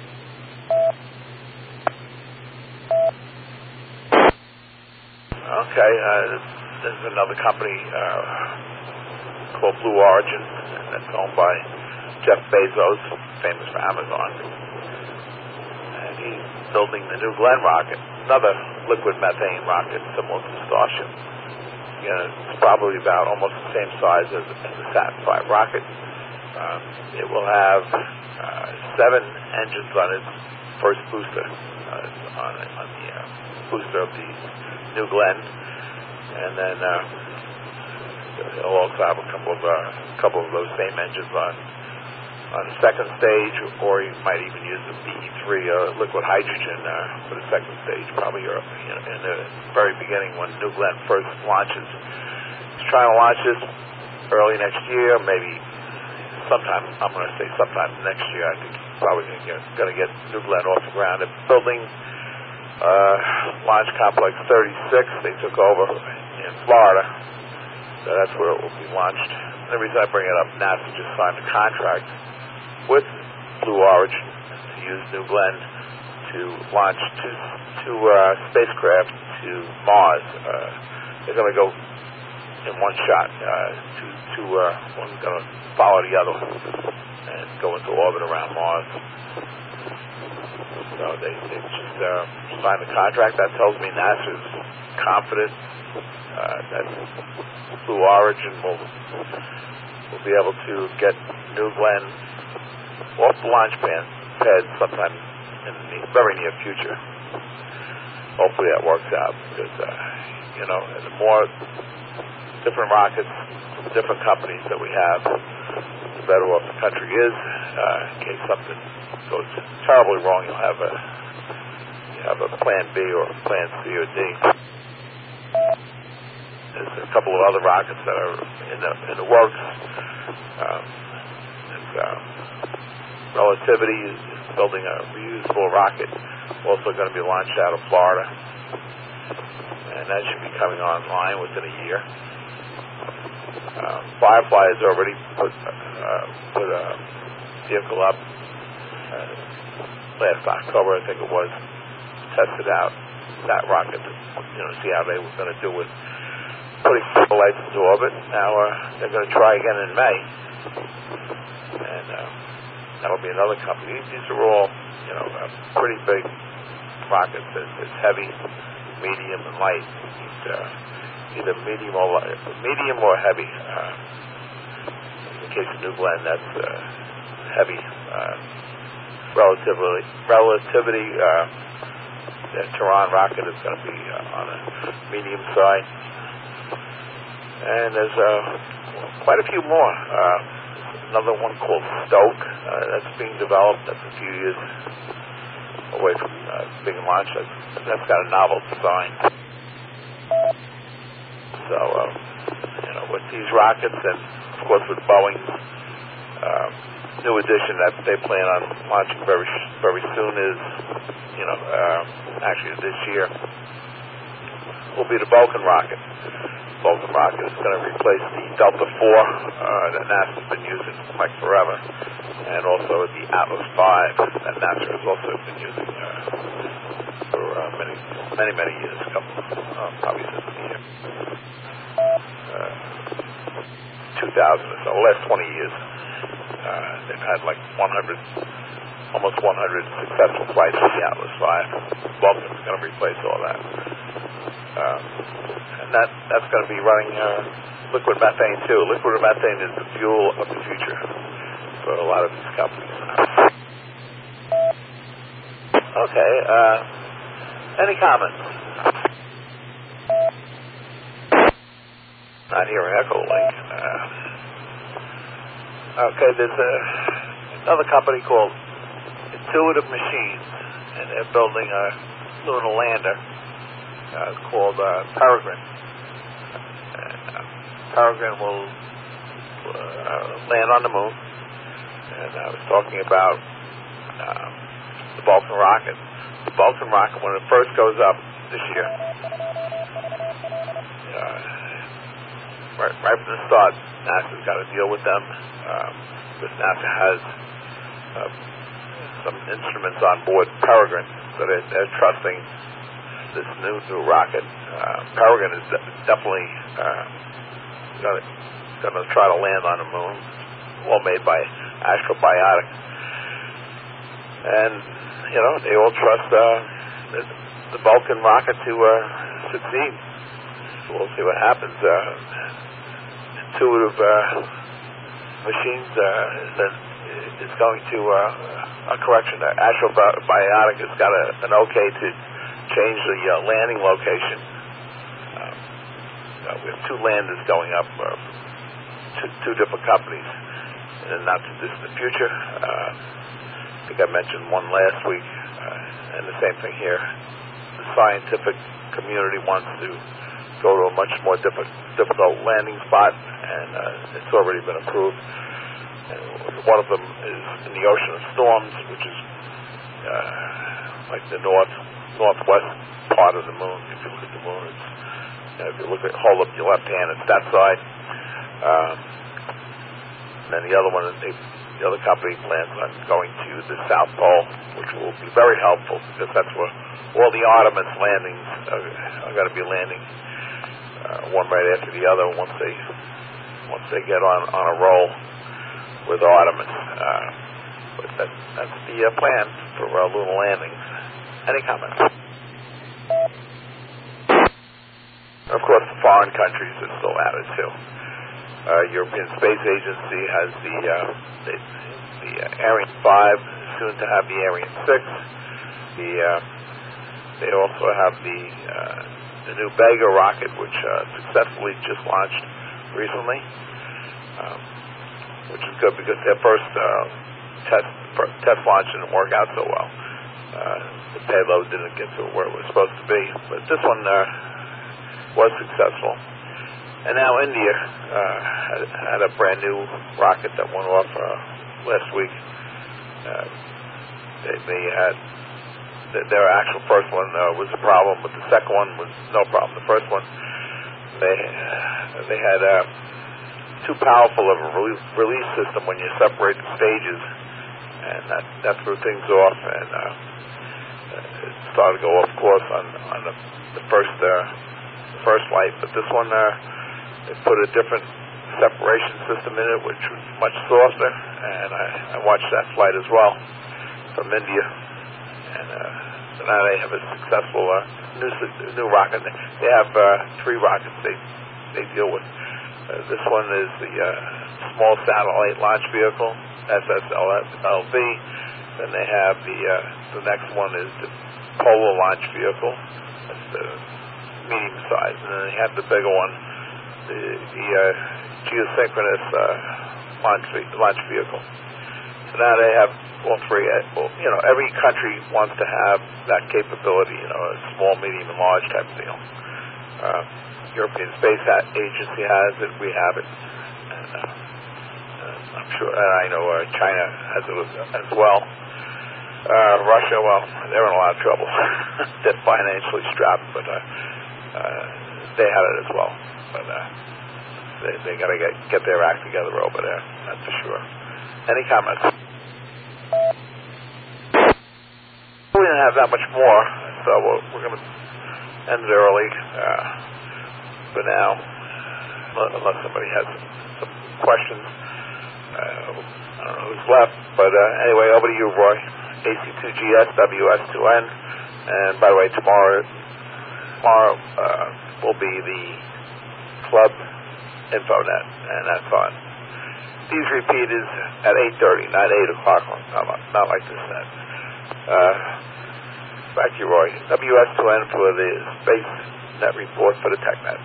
Speaker 4: Okay, uh, this, this is another company uh, called Blue Origin, and that's owned by Jeff Bezos, famous for Amazon. And he's building the New Glenn rocket, another liquid methane rocket similar to Starship. You know, it's probably about almost the same size as, as the Saturn five rocket. Um, it will have uh, seven engines on its first booster, uh, on, on the uh, booster of the New Glenn, and then uh, it'll also have a couple of uh, couple of those same engines on on the second stage, or you might even use the B E three uh, liquid hydrogen uh, for the second stage, probably or, you know, in the very beginning when New Glenn first launches. It's trying to launch this early next year, maybe sometime. I'm going to say sometime next year. I think it's probably going to get New Glenn off the ground. It's building uh, Launch Complex thirty-six. They took over in Florida, so that's where it will be launched. And the reason I bring it up, NASA just signed a contract with Blue Origin to use New Glenn to launch two, two uh, spacecraft to Mars. Uh, they're going to go in one shot. Uh, two, two, uh, one's going to follow the other and go into orbit around Mars. So they, they just uh, signed the contract. That tells me NASA's confident uh, that Blue Origin will will be able to get New Glenn off the launch pad, pad sometime in the very near future. Hopefully that works out because, uh, you know, the more different rockets, different companies that we have, the better off the country is. Uh, in case something goes terribly wrong, you'll have a you have a plan B or a plan C or D. There's a couple of other rockets that are in the in the works. Um, there's, um, Relativity is building a reusable rocket, also going to be launched out of Florida, and that should be coming online within a year. Uh, Firefly has already put uh, put a vehicle up uh, last October, I think it was, tested out that rocket to, you know, see how they were going to do with putting satellites into orbit. Now uh, they're going to try again in May, and uh, that'll be another company. These are all, you know, uh, pretty big rockets. It's, it's heavy, medium, and light. It's, uh, either medium or light, medium or heavy. Uh, in the case of New Glenn, that's uh, heavy. Uh, relatively, relativity. Uh, the Tehran rocket is going to be uh, on a medium side, and there's uh, quite a few more. Uh, Another one called Stoke uh, that's being developed. That's a few years away from uh, being launched. That's, that's got a novel design. So, uh, you know, with these rockets, and of course with Boeing's uh, new addition that they plan on launching very, very soon is, you know, uh, actually this year, will be the Vulcan rocket. Vulcan rocket is going to replace the Delta four uh, that NASA's been using like forever, and also the Atlas five that NASA has also been using uh, for uh, many, many, many years, a couple, uh, probably since the year uh, two thousand or so, the last twenty years. Uh, they've had like one hundred, almost one hundred successful flights with the Atlas five. Vulcan's going to replace all that. Um, and that, that's going to be running uh, liquid methane too. Liquid methane is the fuel of the future for a lot of these companies. Okay, uh, any comments? Not here in Echolink. Uh, okay, there's a, another company called Intuitive Machines, and they're building a lunar lander Uh, called uh, Peregrine. And, uh, Peregrine will uh, land on the moon, and I was talking about um, the Vulcan rocket. The Vulcan rocket, when it first goes up this year, uh, right, right from the start, NASA's got to deal with them, um, because NASA has uh, some instruments on board Peregrine, so they're, they're trusting this new new rocket. Uh, Peregrine is de- definitely uh, going to try to land on the moon, all made by Astrobiotics. And, you know, they all trust uh, the, the Vulcan rocket to uh, succeed. So we'll see what happens. Uh, intuitive uh, machines uh, that is going to, uh, a correction, Astrobiotics has got a, an okay to change the uh, landing location. Uh, uh, we have two landers going up, uh, two, two different companies in the not too distant future. Uh, I think I mentioned one last week, uh, and the same thing here. The scientific community wants to go to a much more diff- difficult landing spot, and uh, it's already been approved. And one of them is in the Ocean of Storms, which is uh, like the north northwest part of the moon. If you look at the moon, it's, you know, if you look at hold up your left hand, it's that side. Um, and then the other one, they, the other company plans on going to the South Pole, which will be very helpful because that's where all the Artemis landings are, are going to be landing, uh, one right after the other once they once they get on, on a roll with Artemis. Uh, but that, that's the uh, plan for uh, lunar landings. Any comments? Of course, the foreign countries are still at it too. Uh, European Space Agency has the uh, the, the uh, Ariane five, soon to have the Ariane six. The uh, they also have the uh, the new Vega rocket, which uh, successfully just launched recently, um, which is good because their first uh, test first test launch didn't work out so well. Uh, the payload didn't get to where it was supposed to be, but this one uh, was successful. And now India uh, had, had a brand new rocket that went off uh, last week. Uh, they, they had their actual first one uh, was a problem, but the second one was no problem. The first one, they they had uh, too powerful of a release, release system when you separate the stages, and that, that threw things off, and uh, it started to go off course on on the, the first uh, first flight. But this one, uh, they put a different separation system in it, which was much softer, and I, I watched that flight as well from India. And uh, so now they have a successful uh, new new rocket. They have uh, three rockets they they deal with. Uh, this one is the uh, small satellite launch vehicle, S S L V. Then they have the uh, the next one is the polar launch vehicle. That's the medium size. And then they have the bigger one, the, the uh, geosynchronous uh, launch launch vehicle. So now they have all three. Well, you know, every country wants to have that capability. You know, a small, medium, and large type of deal. Uh, European Space Agency has it. We have it. And, uh, uh, I'm sure. And I know uh, China has it as well. Uh, Russia, well, they're in a lot of trouble. They're financially strapped, but uh, uh, they had it as well. But uh, they they got to get get their act together over there. That's for sure. Any comments? We didn't have that much more, so we're, we're going to end it early uh, for now, unless somebody has some, some questions. Uh, I don't know who's left, but uh, anyway, over to you, Roy. A C two G S, W S two N, and by the way, tomorrow, tomorrow uh, will be the Club Infonet, and that's on. These repeat is at eight thirty, not eight o'clock, not, not like this net. Uh, back to you, Roy. W S two N for the Space Net report for the TechNet.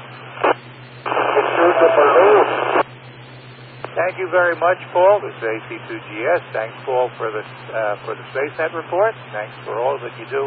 Speaker 1: Thank you very much, Paul. This is A C two G S. Thanks, Paul, for the uh, for the SpaceNet report. Thanks for all that you do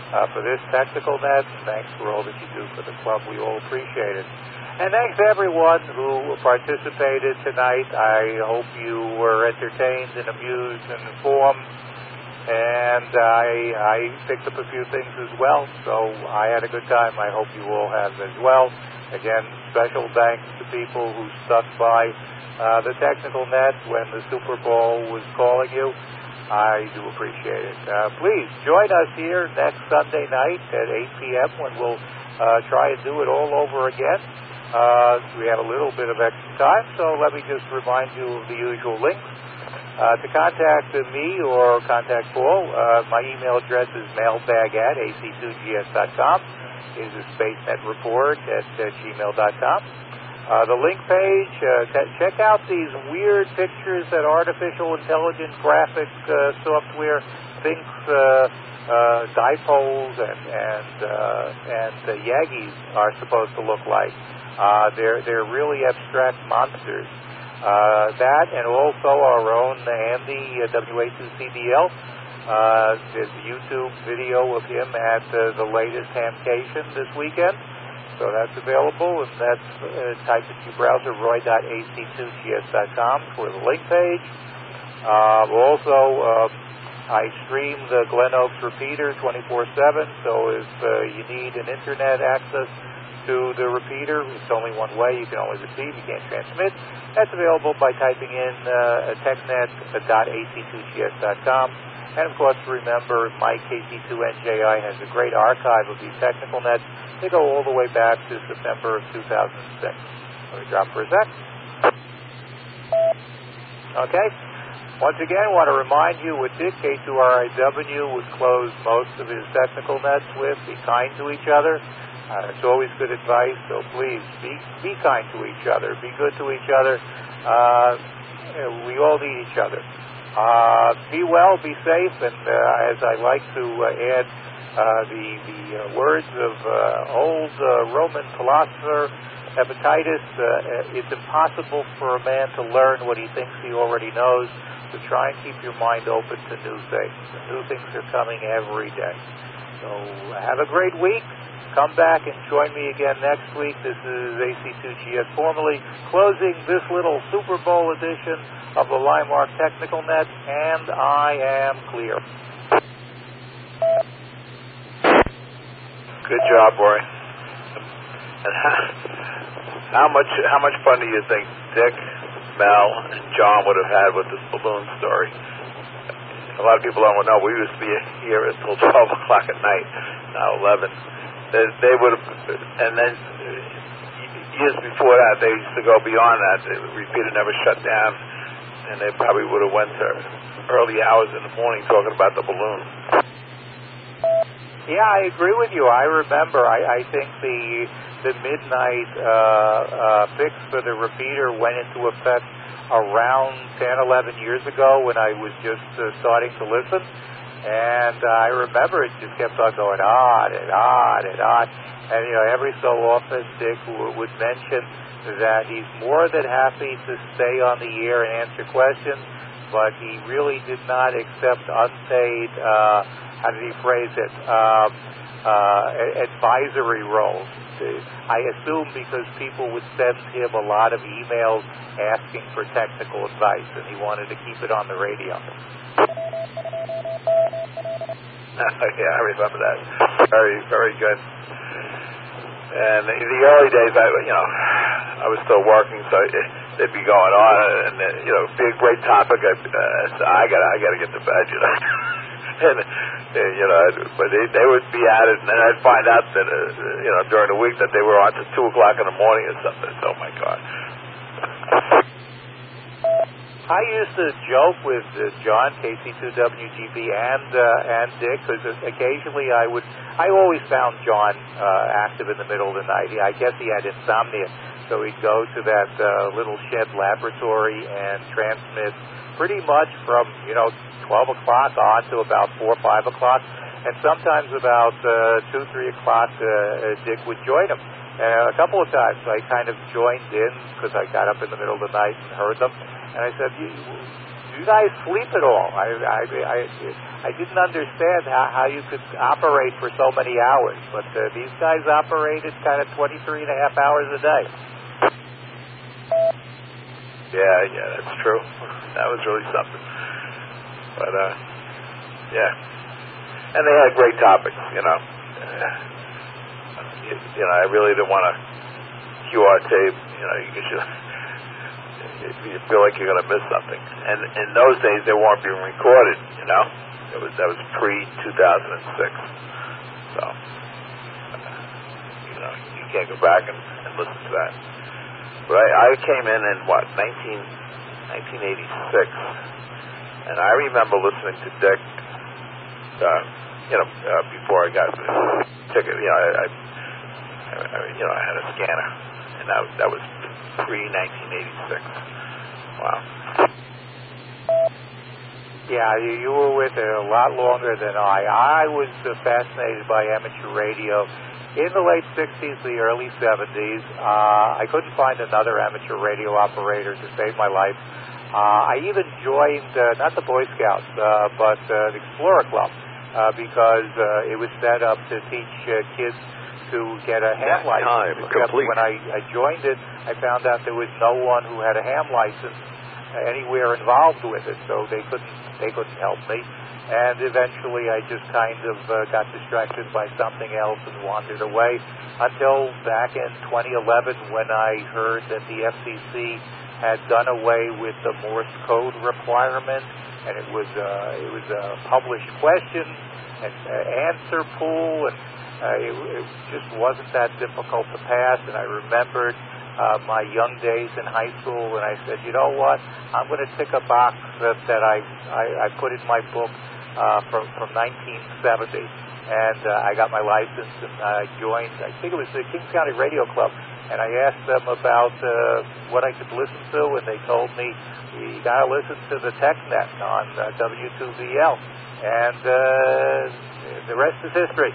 Speaker 1: uh, for this Technical Net. Thanks for all that you do for the club. We all appreciate it. And thanks to everyone who participated tonight. I hope you were entertained and amused and informed. And I, I picked up a few things as well, so I had a good time. I hope you all have as well. Again, special thanks to people who stuck by uh, the Technical Net when the Super Bowl was calling you. I do appreciate it. Uh, please join us here next Sunday night at eight p.m. when we'll uh, try and do it all over again. Uh, we have a little bit of extra time, so let me just remind you of the usual links. Uh, to contact uh, me or contact Paul, uh, my email address is mailbag at a c two g s dot com. Is a SpaceNet report at uh, gmail dot com. Uh, the link page, uh, t- check out these weird pictures that artificial intelligence graphic uh, software thinks uh, uh, dipoles and and uh, and uh, Yagis are supposed to look like. Uh, they're they're really abstract monsters. Uh, that and also our own Andy uh, W A two C D L. Uh, there's a YouTube video of him at uh, the latest Hamcation this weekend, so that's available. And that's uh, type into your browser roy dot a c two g s dot com for the link page. Uh, also, uh, I stream the Glen Oaks repeater twenty-four seven. So if uh, you need an internet access to the repeater, it's only one way. You can only receive, you can't transmit. That's available by typing in uh, technet dot a c two g s dot com. And of course, remember, my K C two N J I has a great archive of these Technical Nets. They go all the way back to September of two thousand six. Let me drop for a sec. Okay. Once again, I want to remind you what Dick K two R I W would close most of his Technical Nets with. Be kind to each other. Uh, it's always good advice, so please be be kind to each other. Be good to each other. Uh, we all need each other. Uh, be well, be safe, and uh, as I like to uh, add uh, the the uh, words of uh, old uh, Roman philosopher Epictetus, uh, it's impossible for a man to learn what he thinks he already knows. So try and keep your mind open to new things. New things are coming every day. So have a great week. Come back and join me again next week. This is A C two G S formally closing this little Super Bowl edition of the Limemark Technical Net, and I am clear.
Speaker 4: Good job, Roy. And how, how much how much fun do you think Dick, Mel, and John would have had with this balloon story? A lot of people don't know. We used to be here until twelve o'clock at night, now eleven. They, they would have, and then years before that, they used to go beyond that. The repeater never shut down, and they probably would have went to early hours in the morning talking about the balloon.
Speaker 1: Yeah, I agree with you. I remember. I, I think the the midnight uh, uh, fix for the repeater went into effect around ten, eleven years ago when I was just uh, starting to listen. And uh, I remember it just kept on going on and on and on. And, you know, every so often Dick w- would mention that he's more than happy to stay on the air and answer questions, but he really did not accept unpaid, uh, how did he phrase it, um, uh, advisory roles. I assume because people would send him a lot of emails asking for technical advice, and he wanted to keep it on the radio.
Speaker 4: Yeah, I remember that. Very, very good. And in the early days, I, you know, I was still working, so it, they'd be going on, and uh, you know, be a great topic. I, uh, I got, I got to get to bed, you know. and, and you know, but they, they would be at it, and then I'd find out that, uh, you know, during the week that they were on to two o'clock in the morning or something. Oh my God.
Speaker 1: I used to joke with uh, John, K C two W G B, and uh, and Dick, because occasionally I would, I always found John uh, active in the middle of the night. I guess he had insomnia, so he'd go to that uh, little shed laboratory and transmit pretty much from, you know, twelve o'clock on to about four or five o'clock, and sometimes about uh, two, three o'clock, uh, Dick would join him. Uh, a couple of times I kind of joined in because I got up in the middle of the night and heard them. And I said, you, you guys sleep at all? I I I, I didn't understand how, how you could operate for so many hours, but uh, these guys operated kind of twenty-three and a half hours a day.
Speaker 4: Yeah, yeah, that's true. That was really something. But, uh, yeah. And they had great topics, you know. Uh, you, you know, I really didn't want to cue our tape, you know, you, you feel like you're going to miss something. And in those days, they weren't being recorded, you know. It was That was pre two thousand six. So, uh, you know, you can't go back and, and listen to that. But I, I came in in, what, nineteen, nineteen eighty-six, and I remember listening to Dick, uh, you know, uh, before I got the ticket. You know, I, I, I, you know, I had a scanner, and that, that was pre nineteen eighty-six. Wow.
Speaker 1: Yeah, you, you were with it a lot longer than I. I was uh, fascinated by amateur radio in the late sixties, the early seventies. Uh, I couldn't find another amateur radio operator to save my life. Uh, I even joined, uh, not the Boy Scouts, uh, but uh, the Explorer Club, uh, because uh, it was set up to teach uh, kids to get a ham
Speaker 3: That
Speaker 1: license.
Speaker 3: time
Speaker 1: Except
Speaker 3: complete.
Speaker 1: when I, I joined it, I found out there was no one who had a ham license anywhere involved with it, so they couldn't they couldn't help me. And eventually I just kind of uh, got distracted by something else and wandered away until back in twenty eleven when I heard that the F C C had done away with the Morse code requirement, and it was uh, it was a published question and uh, answer pool, and uh, it, it just wasn't that difficult to pass. And I remembered uh, my young days in high school, and I said, you know what, I'm going to tick a box that, that I, I I put in my book uh, from from nineteen seventy, and uh, I got my license, and I joined, I think it was the Kings County Radio Club. And I asked them about uh, what I could listen to, and they told me, you got to listen to the TechNet on uh, W two V L. And uh, the rest is history.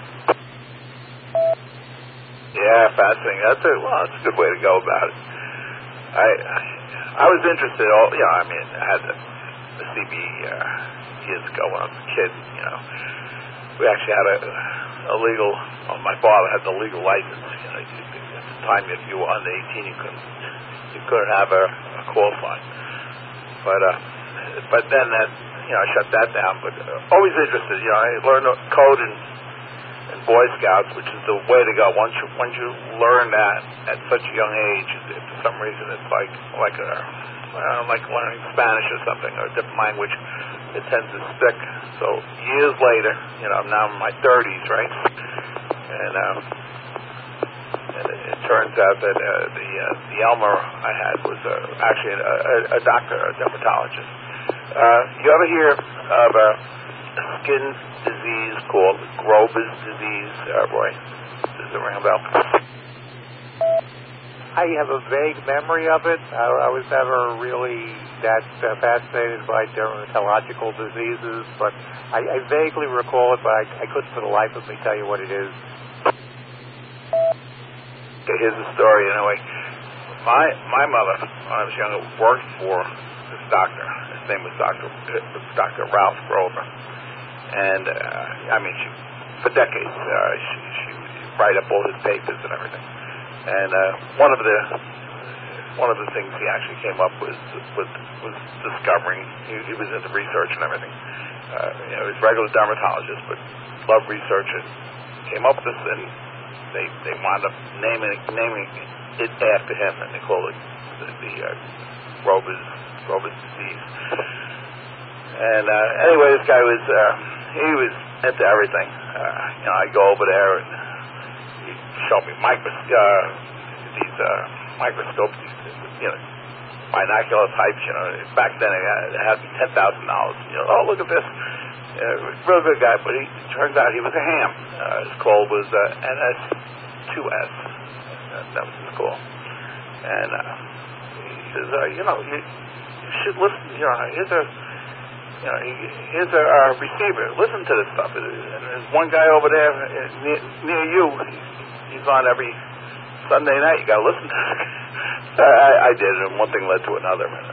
Speaker 4: Yeah, fascinating. That's a, well, that's a good way to go about it. I I was interested, all, you know, I mean, I had the, the C B uh, years ago when I was a kid, you know. We actually had a, a legal, well, my father had the legal license, you know, you, time if you were under eighteen, you couldn't you couldn't have a, a call sign. But uh, but then that you know I shut that down. But uh, always interested. You know, I learned code in, in Boy Scouts, which is the way to go. Once you once you learn that at such a young age, it, for some reason it's like like a uh, like learning Spanish or something or a different language. It tends to stick. So years later, you know, I'm now in my thirties, right? And um, And it, it turns out that uh, the uh, the Elmer I had was uh, actually a, a, a doctor, a dermatologist. Uh, you ever hear of a skin disease called Grover's disease, uh, Roy? Does it ring a bell?
Speaker 1: I have a vague memory of it. I, I was never really that uh, fascinated by dermatological diseases, but I, I vaguely recall it, but I, I couldn't for the life of me tell you what it is.
Speaker 4: Okay, here's the story. Anyway, my my mother, when I was younger, worked for this doctor. His name was Doctor Doctor Ralph Grover, and uh, I mean, she, for decades, uh, she, she would write up all his papers and everything. And uh, one of the one of the things he actually came up with was was discovering. He, he was into research and everything. Uh, you know, he was a regular dermatologist, but loved research and came up with this and. They they wound up naming it, naming it after him, and they call it the, the uh, Grover's Grover's disease. And uh, anyway, this guy was uh, he was into everything. Uh, you know, I go over there and he showed me micros uh, these uh, microscopes, these you know binocular types. You know, back then it had, it had ten thousand dollars. You know, oh look at this. Uh, real good guy, but he turns out he was a ham. Uh, his call was uh, N S two S. That, that was his call. And uh, he says, uh, you know, you, you should listen. You know, here's a, you know, here's a uh, receiver. Listen to this stuff. And there's one guy over there near, near you. He's on every Sunday night. You got to listen to it. I, I did, and one thing led to another. Uh,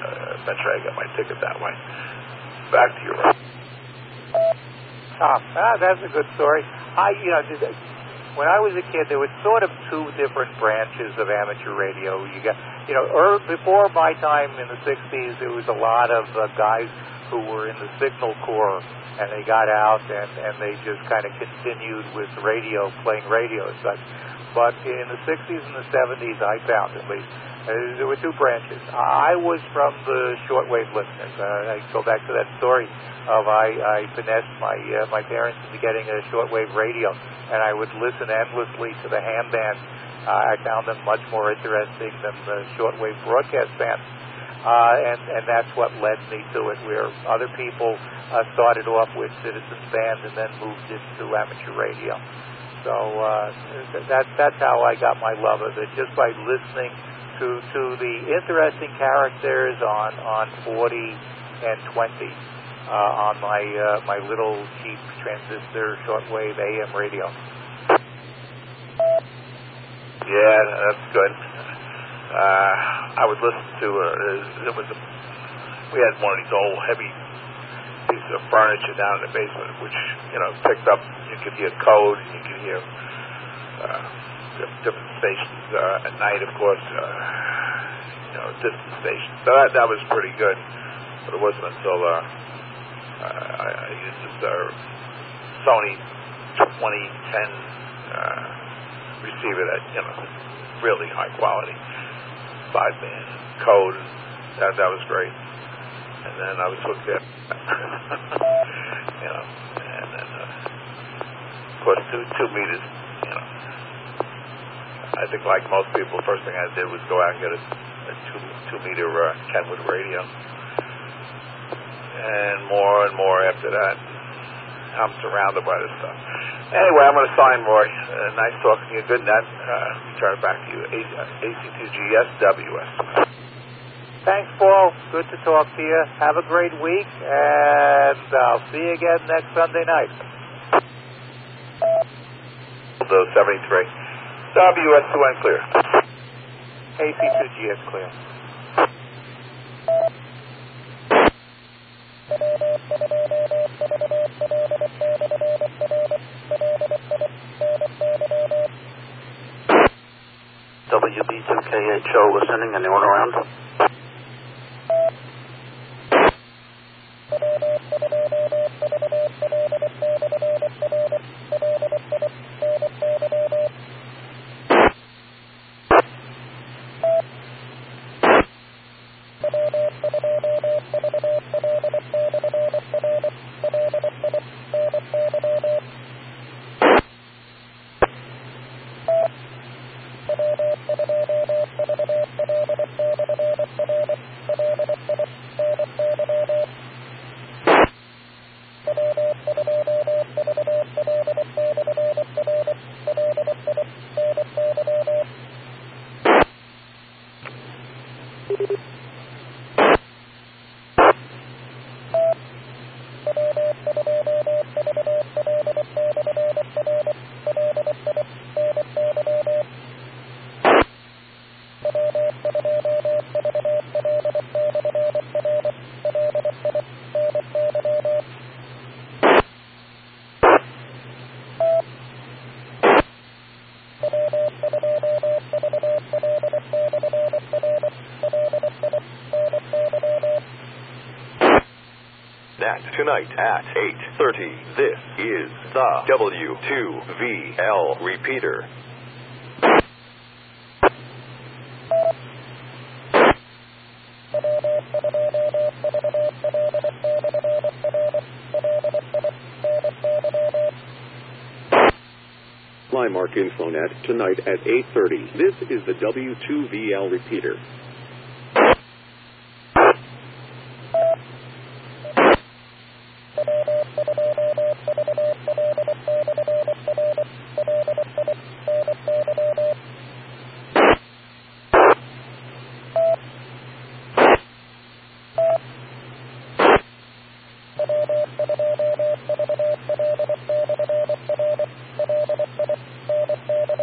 Speaker 4: eventually I got my ticket that way. Back to you, Rob.
Speaker 1: Ah, ah, that's a good story. I, you know, when I was a kid, there was sort of two different branches of amateur radio. You got, you know, er, before my time in the sixties, there was a lot of uh, guys who were in the signal corps, and they got out and, and they just kind of continued with radio, playing radio and such. But in the sixties and the seventies, I found at least, uh, there were two branches. I was from the shortwave listeners. Uh, I go back to that story of I, I finessed my uh, my parents into getting a shortwave radio, and I would listen endlessly to the ham bands. Uh, I found them much more interesting than the shortwave broadcast bands, uh, and and that's what led me to it. Where other people uh, started off with citizens band and then moved into amateur radio. So uh, that that's how I got my love of it, just by listening to to the interesting characters on on forty and twenty. Uh, on my uh, my little cheap transistor shortwave A M radio.
Speaker 4: Yeah, that's good. Uh, I would listen to uh, it was a, we had one of these old heavy pieces of furniture down in the basement, which you know picked up. You could hear code, and you could hear uh, different stations uh, at night, of course. Uh, you know, distant stations. So that that was pretty good. But it wasn't until uh, Uh, I, I used this uh, Sony twenty ten uh, receiver that, you know, really high quality, five band code. That that was great. And then I was hooked in, you know, and then uh, of course two two meters. You know, I think like most people, the first thing I did was go out and get a, a two two meter uh, Kenwood radio. And more and more after that. I'm surrounded by this stuff. Anyway, I'm going to sign, Roy. Uh, nice talking to you. Good night. Uh, turn it back to you. A C two G S W S.
Speaker 1: Thanks, Paul. Good to talk to you. Have a great week, and I'll see you again next Sunday night.
Speaker 4: seventy-three. W S two N clear.
Speaker 1: A C two G S clear.
Speaker 5: W B two K H O listening. Anyone around?
Speaker 6: Tonight at eight thirty, this is the W two V L repeater. Flymark Infonet tonight at eight thirty. This is the W two V L repeater.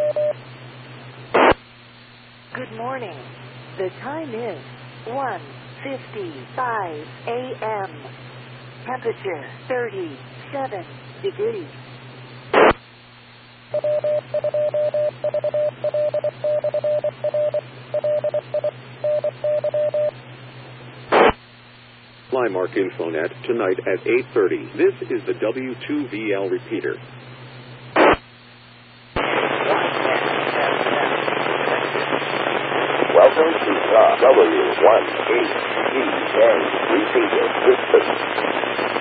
Speaker 7: Good morning. The time is one fifty-five a.m. Temperature thirty-seven degrees.
Speaker 8: Flymark Infonet tonight at eight thirty. This is the W two V L repeater.
Speaker 9: Welcome to the W one H G A repeater system.